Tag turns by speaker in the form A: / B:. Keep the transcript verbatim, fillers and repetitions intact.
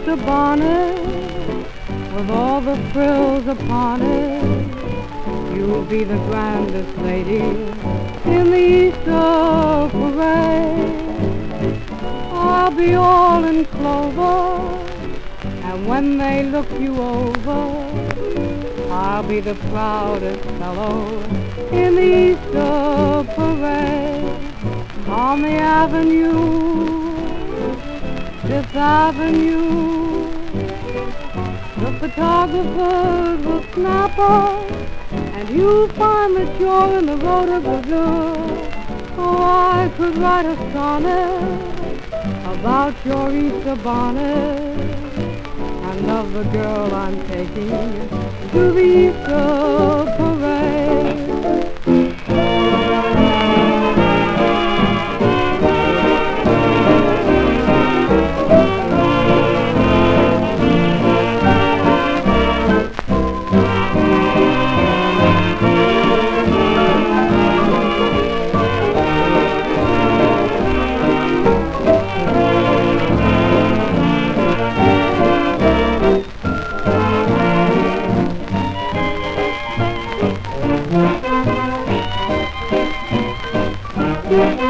A: Easter bonnet with all the frills upon it. You'll be the grandest lady in the Easter parade. I'll be all in clover, and when they look you over, I'll be the proudest fellow in the Easter parade. On the avenue, Fifth Avenue, the photographers will snap us, and you'll find that you're in the rotogravure. Oh, I could write a sonnet about your Easter bonnet, and love the girl I'm taking to the Easter parade.
B: Thank you.